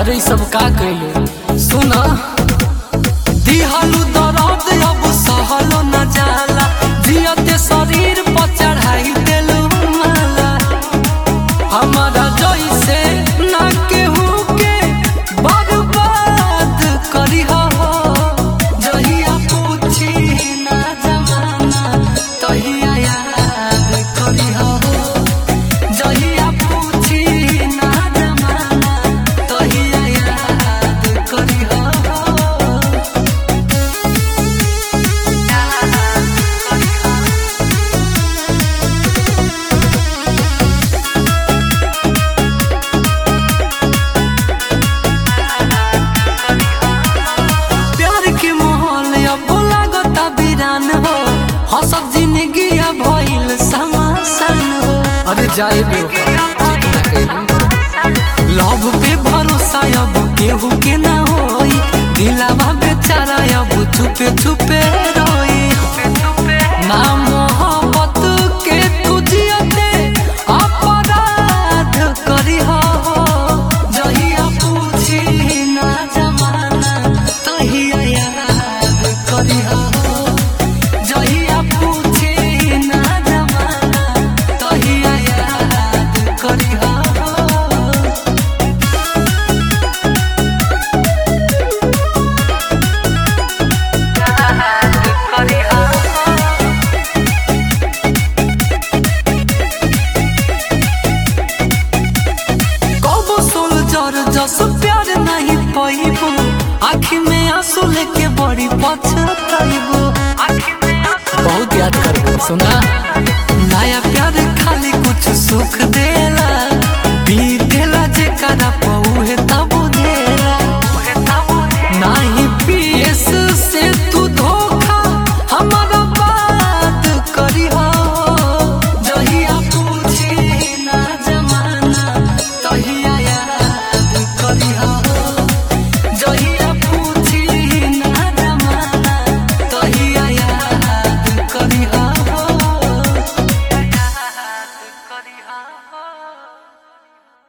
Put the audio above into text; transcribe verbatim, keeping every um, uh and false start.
अरे सब का कइले सुना दिहालू दर्द अब सहलो न जाला जियते शरीर पर चढ़ाई देलू माला हमारा जैसे ना केहू के बर्बाद करी हो जहिया पूछी ना जमाना तहिया याद करी हो जहिया पूछी ना जमाना तहिया याद करी हो हसब जिंदगी भइल समासन हो अरे जाए लव पे भरोसा अब केहू के ना होई दिलावा बेचारा अब छुपे छुपे